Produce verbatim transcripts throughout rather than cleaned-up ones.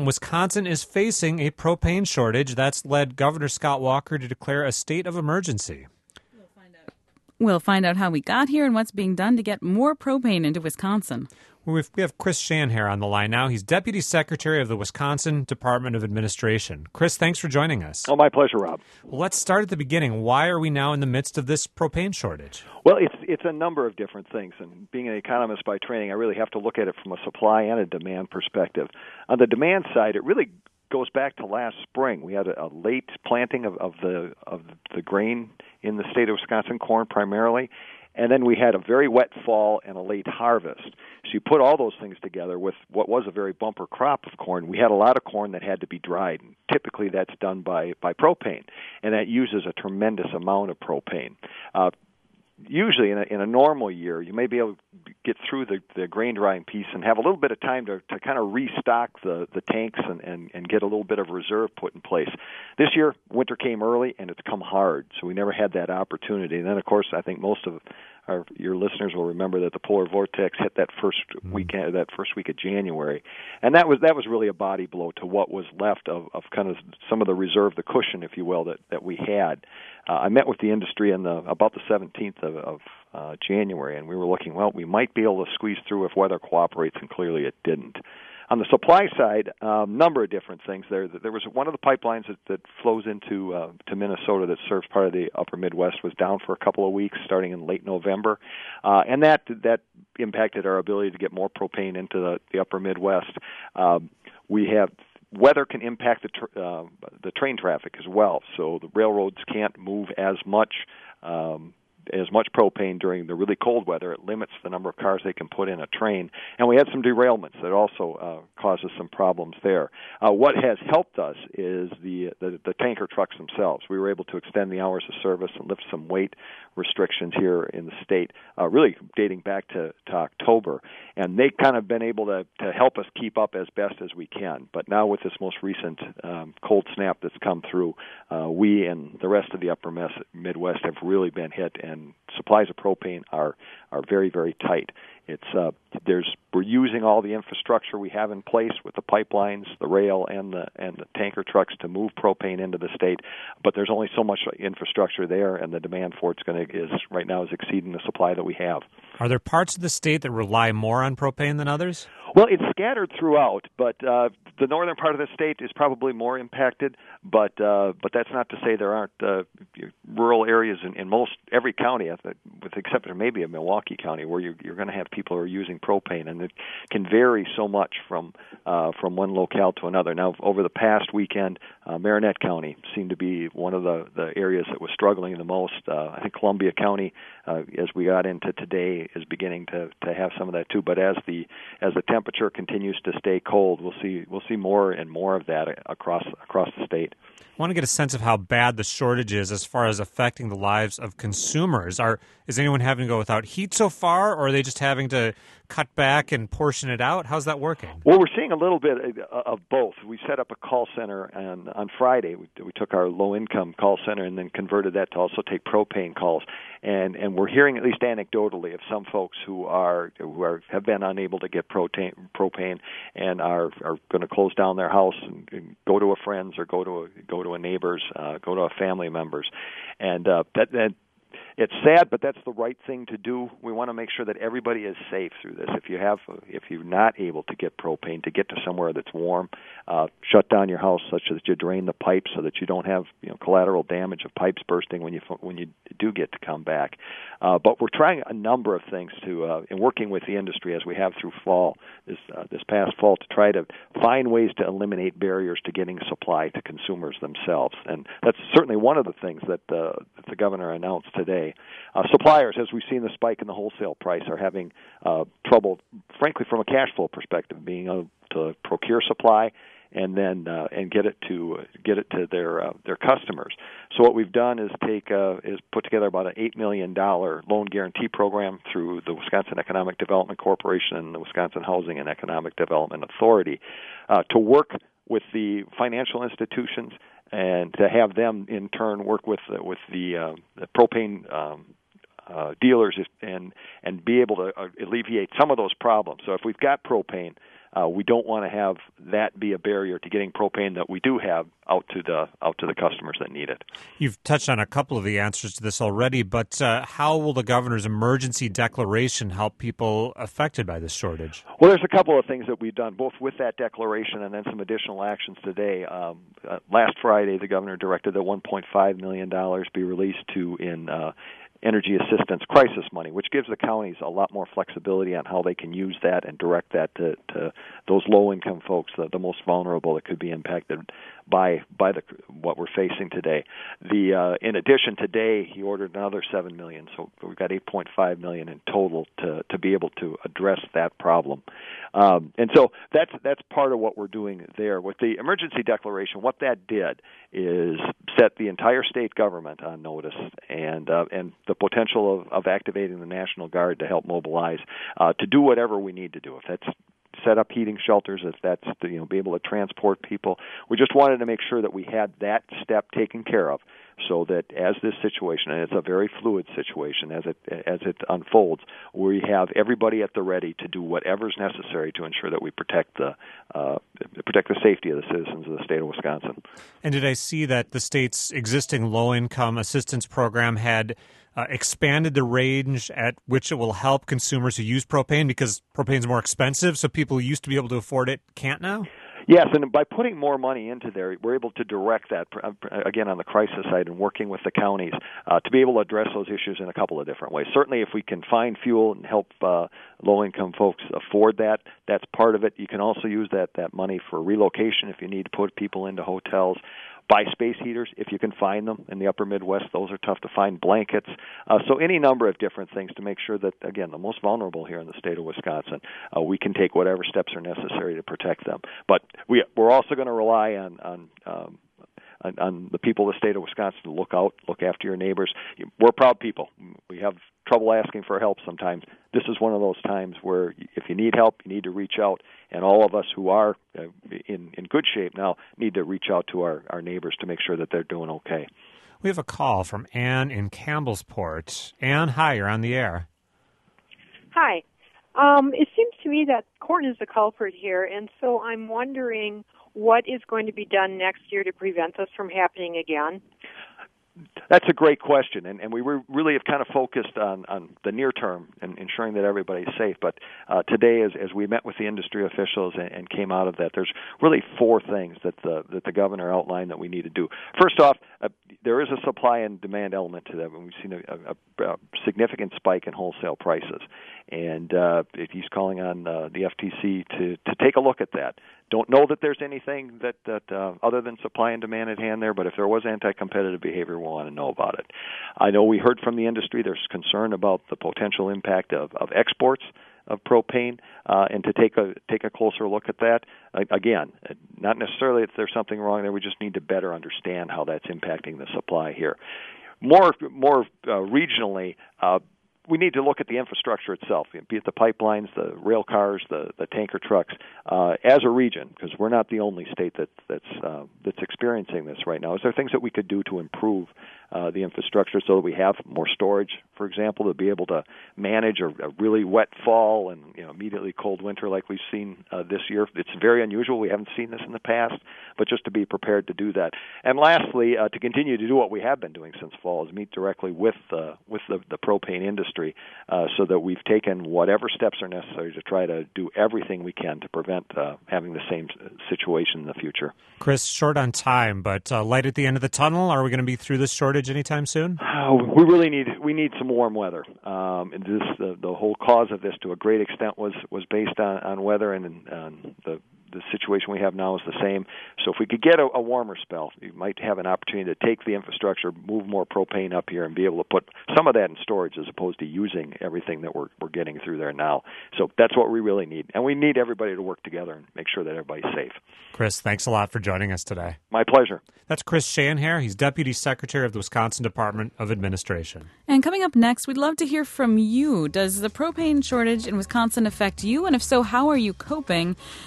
Wisconsin is facing a propane shortage. That's led Governor Scott Walker to declare a state of emergency. We'll find out how we got here and what's being done to get more propane into Wisconsin. We have Chris Shanhair on the line now. He's Deputy Secretary of the Wisconsin Department of Administration. Chris, thanks for joining us. Oh, my pleasure, Rob. Well, let's start at the beginning. Why are we now in the midst of this propane shortage? Well, it's it's a number of different things, and being an economist by training, I really have to look at it from a supply and a demand perspective. On the demand side, it really goes back to last spring. We had a, a late planting of, of the of the grain in the state of Wisconsin, corn primarily. And then we had a very wet fall and a late harvest. So you put all those things together with what was a very bumper crop of corn. We had a lot of corn that had to be dried. And typically that's done by, by propane, and that uses a tremendous amount of propane. Uh, usually in a, in a normal year, you may be able to get through the, the grain drying piece and have a little bit of time to, to kind of restock the, the tanks and, and, and get a little bit of reserve put in place. This year, winter came early, and it's come hard, so we never had that opportunity. And then, of course, I think most of our, your listeners will remember that the polar vortex hit that first weekend, that first week of January, and that was that was really a body blow to what was left of, of kind of some of the reserve, the cushion, if you will, that, that we had. Uh, I met with the industry on the about the seventeenth of, of uh, January, and we were looking, well, we might be able to squeeze through if weather cooperates, and clearly it didn't. On the supply side, a um, number of different things there. There was one of the pipelines that, that flows into uh, to Minnesota that serves part of the upper Midwest was down for a couple of weeks starting in late November, uh, and that that impacted our ability to get more propane into the, the upper Midwest. Um, we have Weather can impact the tr- uh, the train traffic as well, so the railroads can't move as much um, as much propane during the really cold weather. It limits the number of cars they can put in a train, and we had some derailments that also uh, causes some problems there. Uh, what has helped us is the, the the tanker trucks themselves. We were able to extend the hours of service and lift some weight restrictions here in the state, uh, really dating back to, to October, and they kind of been able to, to help us keep up as best as we can. But now with this most recent um, cold snap that's come through, uh, we and the rest of the upper Midwest have really been hit, and supplies of propane are are very, very tight. It's uh, there's we're using all the infrastructure we have in place with the pipelines, the rail, and the and the tanker trucks to move propane into the state. But there's only so much infrastructure there, and the demand for it's going to is right now is exceeding the supply that we have. Are there parts of the state that rely more on propane than others? Well, it's scattered throughout, but uh, the northern part of the state is probably more impacted. But uh, but that's not to say there aren't uh, rural areas in, in most every county, with the exception of maybe of Milwaukee County, where you're, you're going to have people who are using propane, and it can vary so much from uh, from one locale to another. Now, over the past weekend, uh, Marinette County seemed to be one of the, the areas that was struggling the most. Uh, I think Columbia County, uh, as we got into today, is beginning to, to have some of that too. But as the as the temperature continues to stay cold, we'll see we'll see more and more of that across across the state. I want to get a sense of how bad the shortage is as far as affecting the lives of consumers. Are is anyone having to go without heat so far, or are they just having to cut back and portion it out? How's that working? Well, we're seeing a little bit of both. We set up a call center, and on Friday we, we took our low-income call center and then converted that to also take propane calls. And and we're hearing, at least anecdotally, of some folks who are who are have been unable to get propane propane and are are going to close down their house and, and go to a friend's or go to a go to a neighbor's, uh, go to a family member's, and uh, that that. It's sad, but that's the right thing to do. We want to make sure that everybody is safe through this. If you have, if you're not able to get propane, to get to somewhere that's warm, uh, shut down your house such that you drain the pipes so that you don't have, you know, collateral damage of pipes bursting when you when you do get to come back. Uh, but we're trying a number of things to, uh, in working with the industry as we have through fall this uh, this past fall, to try to find ways to eliminate barriers to getting supply to consumers themselves. And that's certainly one of the things that, uh, that the governor announced today. Uh, suppliers, as we've seen the spike in the wholesale price, are having uh, trouble, frankly, from a cash flow perspective, being able to procure supply and then uh, and get it to uh, get it to their uh, their customers. So what we've done is take uh, is put together about an eight million dollar loan guarantee program through the Wisconsin Economic Development Corporation and the Wisconsin Housing and Economic Development Authority uh, to work with the financial institutions and to have them in turn work with uh, with the, uh, the propane um, uh, dealers and and be able to uh, alleviate some of those problems. So if we've got propane, uh, we don't want to have that be a barrier to getting propane that we do have out to the out to the customers that need it. You've touched on a couple of the answers to this already, but uh, how will the governor's emergency declaration help people affected by this shortage? Well, there's a couple of things that we've done, both with that declaration and then some additional actions today. Um, uh, last Friday, the governor directed that one point five million dollars be released to in uh, energy assistance crisis money, which gives the counties a lot more flexibility on how they can use that and direct that to, to those low-income folks, the, the most vulnerable that could be impacted by by the what we're facing today. The uh, in addition, today he ordered another seven million dollars, so we've got eight point five million dollars in total to to be able to address that problem. Um, and so that's that's part of what we're doing there. With the emergency declaration, what that did is set the entire state government on notice and uh, and the potential of, of activating the National Guard to help mobilize uh, to do whatever we need to do. If that's set up heating shelters, if that's to, you know, be able to transport people. We just wanted to make sure that we had that step taken care of, so that as this situation, and it's a very fluid situation as it as it unfolds, we have everybody at the ready to do whatever's necessary to ensure that we protect the uh, protect the safety of the citizens of the state of Wisconsin. And did I see that the state's existing low-income assistance program had Uh, expanded the range at which it will help consumers who use propane, because propane is more expensive, so people who used to be able to afford it can't now? Yes, and by putting more money into there, we're able to direct that, again, on the crisis side and working with the counties uh, to be able to address those issues in a couple of different ways. Certainly, if we can find fuel and help uh, low-income folks afford that, that's part of it. You can also use that, that money for relocation if you need to put people into hotels. Buy space heaters if you can find them in the upper Midwest. Those are tough to find. Blankets. Uh, so any number of different things to make sure that, again, the most vulnerable here in the state of Wisconsin, uh, we can take whatever steps are necessary to protect them. But we, we're also going to rely on, on um, On, on the people of the state of Wisconsin to look out, look after your neighbors. We're proud people. We have trouble asking for help sometimes. This is one of those times where if you need help, you need to reach out, and all of us who are in, in good shape now need to reach out to our, our neighbors to make sure that they're doing okay. We have a call from Ann in Campbellsport. Ann, hi, you're on the air. Hi. Um, it seems to me that corn is the culprit here, and so I'm wondering what is going to be done next year to prevent this from happening again? That's a great question, and, and we were really have kind of focused on, on the near term and ensuring that everybody's safe. But uh, today, as, as we met with the industry officials and, and came out of that, there's really four things that the that the governor outlined that we need to do. First off, uh, there is a supply and demand element to that, and we've seen a, a, a significant spike in wholesale prices. And uh, he's calling on uh, the F T C to, to take a look at that. Don't know that there's anything that, that uh, other than supply and demand at hand there, but if there was anti-competitive behavior, we'll want to know about it. I know we heard from the industry there's concern about the potential impact of, of exports of propane, uh, and to take a take a closer look at that. Uh, again, not necessarily if there's something wrong there, we just need to better understand how that's impacting the supply here. More, more uh, regionally, uh, we need to look at the infrastructure itself, be it the pipelines, the rail cars, the, the tanker trucks, uh, as a region, because we're not the only state that, that's uh, that's experiencing this right now. Is there things that we could do to improve uh, the infrastructure so that we have more storage, for example, to be able to manage a, a really wet fall and you know immediately cold winter like we've seen uh, this year? It's very unusual. We haven't seen this in the past, but just to be prepared to do that. And lastly, uh, to continue to do what we have been doing since fall is meet directly with uh, with the, the propane industry. Uh, so that we've taken whatever steps are necessary to try to do everything we can to prevent uh, having the same situation in the future. Chris, short on time, but uh, light at the end of the tunnel. Are we going to be through this shortage anytime soon? Uh, we really need we need some warm weather. Um, and this the, the whole cause of this, to a great extent, was was based on, on weather, and um, the the situation we have now is the same. So if we could get a, a warmer spell, you might have an opportunity to take the infrastructure, move more propane up here, and be able to put some of that in storage as opposed to using everything that we're we're getting through there now. So that's what we really need. And we need everybody to work together and make sure that everybody's safe. Chris, thanks a lot for joining us today. My pleasure. That's Chris Shanhair. He's Deputy Secretary of the Wisconsin Department of Administration. And coming up next, we'd love to hear from you. Does the propane shortage in Wisconsin affect you? And if so, how are you coping? And in just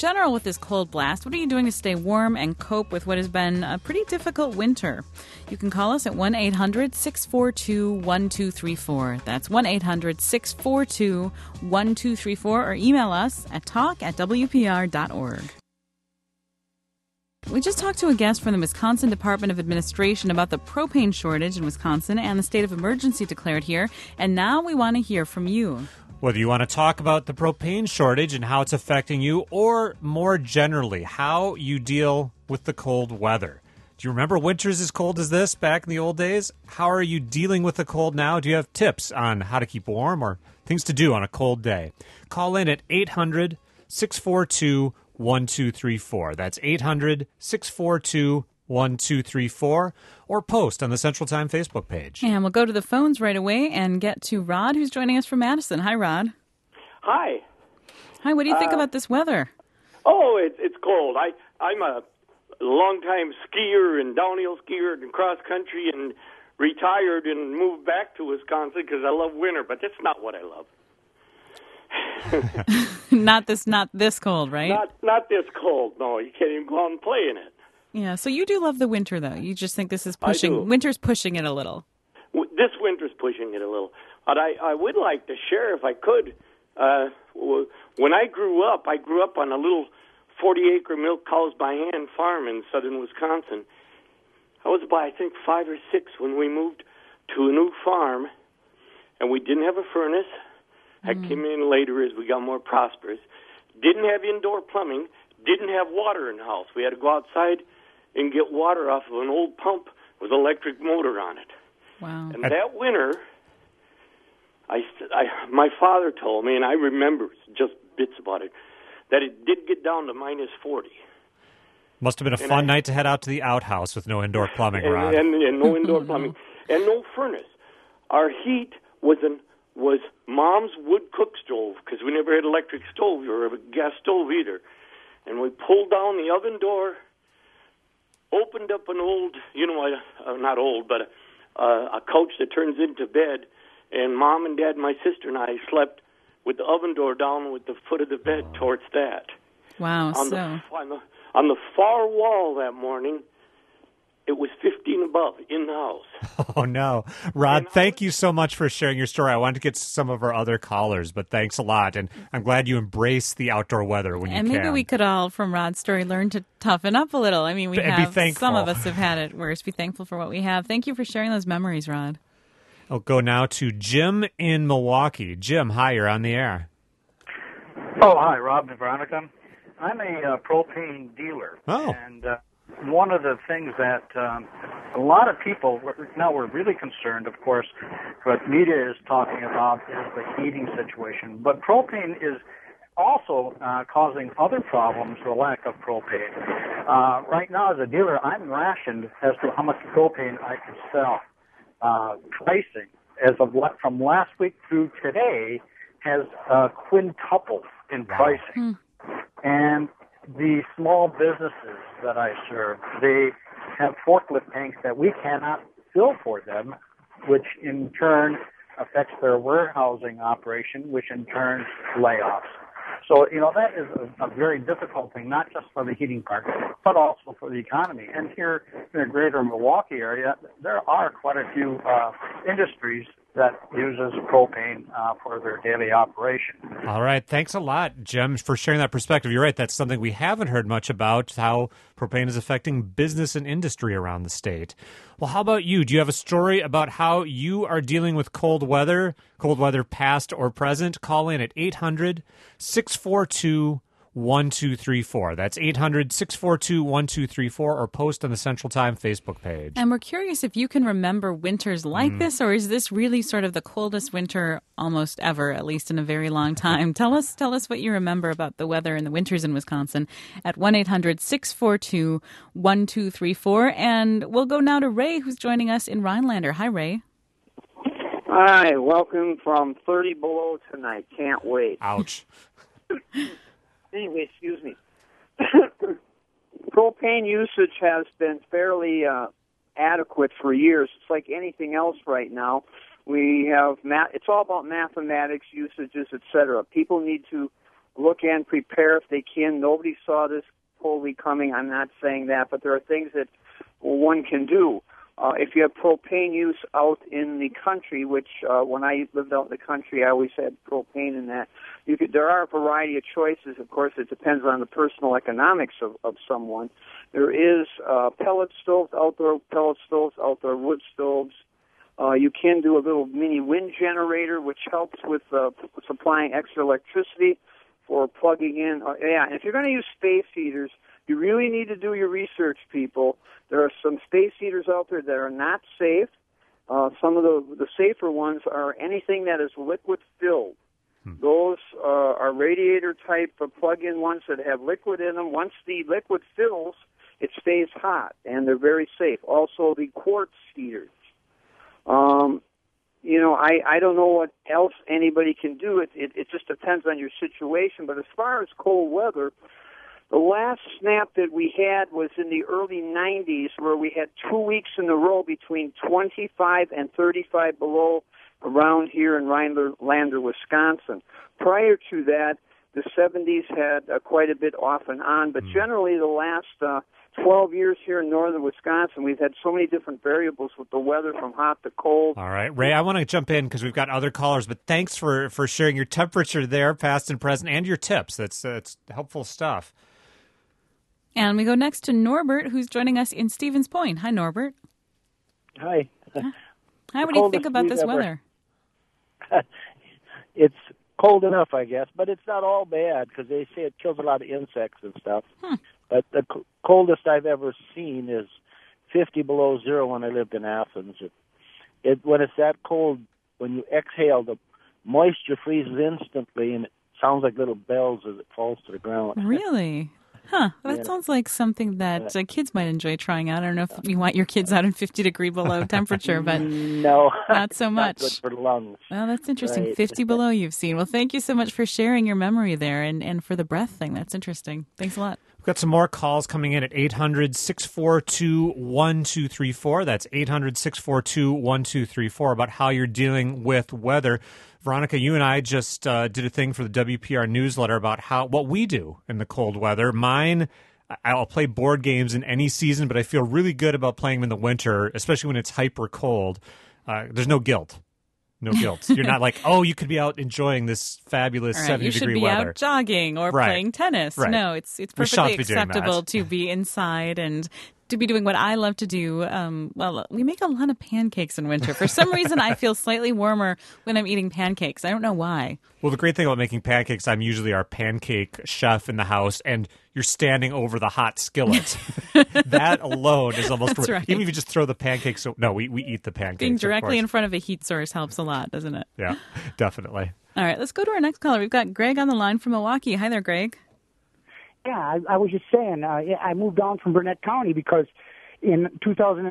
general with this cold blast, what are you doing to stay warm and cope with what has been a pretty difficult winter? You can call us at one eight hundred six four two one two three four. That's one eight hundred six four two one two three four, or email us at talk at w p r dot org. We just talked to a guest from the Wisconsin Department of Administration about the propane shortage in Wisconsin and the state of emergency declared here, and now we want to hear from you. Whether you want to talk about the propane shortage and how it's affecting you, or more generally, how you deal with the cold weather. Do you remember winters as cold as this back in the old days? How are you dealing with the cold now? Do you have tips on how to keep warm or things to do on a cold day? Call in at eight hundred six four two one two three four. That's eight hundred six four two one two three four, or post on the Central Time Facebook page. And we'll go to the phones right away and get to Rod, who's joining us from Madison. Hi, Rod. Hi. Hi, what do you think Uh, about this weather? Oh, it, it's cold. I, I'm a long-time skier and downhill skier and cross-country and retired and moved back to Wisconsin because I love winter, but that's not what I love. not this not this cold, right? Not not this cold, no. You can't even go out and play in it. Yeah, so you do love the winter, though. You just think this is I pushing, do. winter's pushing it a little. W- This winter's pushing it a little. But I, I would like to share, if I could, uh, w- when I grew up, I grew up on a little forty-acre milk cows by hand farm in southern Wisconsin. I was about, I think, five or six when we moved to a new farm, and we didn't have a furnace. I Mm. came in later as we got more prosperous. Didn't have indoor plumbing. Didn't have water in the house. We had to go outside and get water off of an old pump with an electric motor on it. Wow. And that winter, I, I, my father told me, and I remember just bits about it, that it did get down to minus forty. Must have been a And fun I- night to head out to the outhouse with no indoor plumbing, and, Rod. and, and no indoor plumbing, and no furnace. Our heat was an was Mom's wood cook stove, because we never had electric stove or a gas stove either. And we pulled down the oven door, opened up an old, you know, uh, not old, but a, a couch that turns into bed, and Mom and Dad, my sister and I slept with the oven door down with the foot of the bed towards that. Wow, On so... the, on the on the far wall that morning, it was fifteen above in the house. Oh, no. Rod, And I thank was- you so much for sharing your story. I wanted to get to some of our other callers, but thanks a lot. And I'm glad you embrace the outdoor weather when you And can. maybe we could all, from Rod's story, learn to toughen up a little. I mean, we And be have, thankful. some of us have had it worse. Be thankful for what we have. Thank you for sharing those memories, Rod. I'll go now to Jim in Milwaukee. Jim, hi, you're on the air. Oh, hi, Rob and Veronica. I'm a uh, propane dealer. Oh. And uh, one of the things that um, a lot of people, now we're really concerned, of course, what media is talking about is the heating situation. But propane is also uh, causing other problems, the lack of propane. Uh, right now, as a dealer, I'm rationed as to how much propane I can sell. Uh, pricing, as of la- from last week through today, has uh, quintupled in pricing. And the small businesses that I serve, they have forklift tanks that we cannot fill for them, which in turn affects their warehousing operation, which in turn layoffs. So, you know, that is a, a very difficult thing, not just for the heating part, but also for the economy. And here in the greater Milwaukee area, there are quite a few uh, industries that uses propane uh, for their daily operation. All right. Thanks a lot, Jim, for sharing that perspective. You're right. That's something we haven't heard much about, how propane is affecting business and industry around the state. Well, how about you? Do you have a story about how you are dealing with cold weather, cold weather past or present? Call in at eight hundred six four two one two three four. That's eight hundred six four two one two three four, or post on the Central Time Facebook page. And we're curious if you can remember winters like Mm. this, or is this really sort of the coldest winter almost ever, at least in a very long time? Tell us tell us what you remember about the weather and the winters in Wisconsin at one eight hundred six four two one two three four. And we'll go now to Ray, who's joining us in Rhinelander. Hi, Ray. Hi, welcome from thirty below tonight. Can't wait. Ouch. Anyway, excuse me. Propane usage has been fairly uh, adequate for years. It's like anything else right now. We have math. It's all about mathematics, usages, et cetera. People need to look and prepare if they can. Nobody saw this totally coming. I'm not saying that, but there are things that one can do. Uh, if you have propane use out in the country, which uh, when I lived out in the country, I always had propane in that. You could, there are a variety of choices. Of course, it depends on the personal economics of, of someone. There is uh, pellet stoves, outdoor pellet stoves, outdoor wood stoves. Uh, you can do a little mini wind generator, which helps with uh, supplying extra electricity for plugging in. Uh, yeah, and if you're going to use space heaters, you really need to do your research, people. There are some space heaters out there that are not safe. Uh, some of the, the safer ones are anything that is liquid filled. Hmm. Those uh, are radiator type of plug-in ones that have liquid in them. Once the liquid fills, it stays hot, and they're very safe. Also, the quartz heaters. Um, you know, I, I don't know what else anybody can do. It, it it just depends on your situation. But as far as cold weather, the last snap that we had was in the early nineties, where we had two weeks in a row between twenty-five and thirty-five below around here in Rhinelander, Wisconsin. Prior to that, the seventies had uh, quite a bit off and on, but generally the last uh, twelve years here in northern Wisconsin, we've had so many different variables with the weather from hot to cold. All right, Ray, I want to jump in because we've got other callers, but thanks for, for sharing your temperature there, past and present, and your tips. That's, that's helpful stuff. And we go next to Norbert, who's joining us in Stevens Point. Hi, Norbert. Hi. Hi, what do you think about this ever. weather? It's cold enough, I guess, but it's not all bad because they say it kills a lot of insects and stuff. Hmm. But the c- coldest I've ever seen is fifty below zero when I lived in Athens. It, it when it's that cold, when you exhale, the moisture freezes instantly, and it sounds like little bells as it falls to the ground. Really? Huh. That Yeah. sounds like something that uh, kids might enjoy trying out. I don't know if you want your kids out in fifty degree below temperature, but no, not so much. Not good for the lungs. Well, that's interesting. Right. fifty below you've seen. Well, thank you so much for sharing your memory there and, and for the breath thing. That's interesting. Thanks a lot. We've got some more calls coming in at eight hundred, six four two, one two three four. That's eight hundred, six four two, one two three four about how you're dealing with weather. Veronica, you and I just uh, did a thing for the W P R newsletter about how what we do in the cold weather. Mine, I'll play board games in any season, but I feel really good about playing them in the winter, especially when it's hyper cold. Uh, there's no guilt. No guilt. You're not like, oh, you could be out enjoying this fabulous All right, seventy degree you should be weather. out jogging or Right. playing tennis. Right. No, it's it's We perfectly shan't be doing acceptable that. to be inside and to be doing what I love to do. Um, well, we make a lot of pancakes in winter. For some reason, I feel slightly warmer when I'm eating pancakes. I don't know why. Well, the great thing about making pancakes, I'm usually our pancake chef in the house, and you're standing over the hot skillet. That alone is almost That's worth right. Even if you just throw the pancakes. So, no, we, we eat the pancakes. Being of directly course. in front of a heat source helps a lot, doesn't it? Yeah, definitely. All right, let's go to our next caller. We've got Greg on the line from Milwaukee. Hi there, Greg. Yeah, I, I was just saying, uh, yeah, I moved on from Burnett County because in two thousand.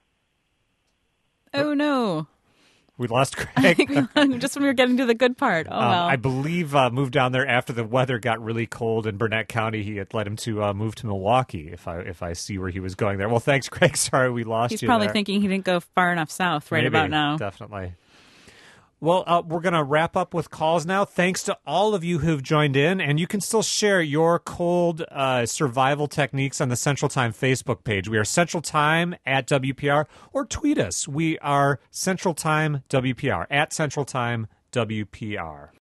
Oh, no. We lost I Greg. think we- just when we were getting to the good part. Oh, Um, well. I believe uh, moved down there after the weather got really cold in Burnett County. He had led him to uh, move to Milwaukee. If I if I see where he was going there. Well, thanks, Greg. Sorry we lost He's you. probably there. thinking he didn't go far enough south right Maybe, about now. Definitely. Well, uh, we're going to wrap up with calls now. Thanks to all of you who've joined in, and you can still share your cold uh, survival techniques on the Central Time Facebook page. We are Central Time at W P R, or tweet us. We are Central Time W P R, at Central Time W P R.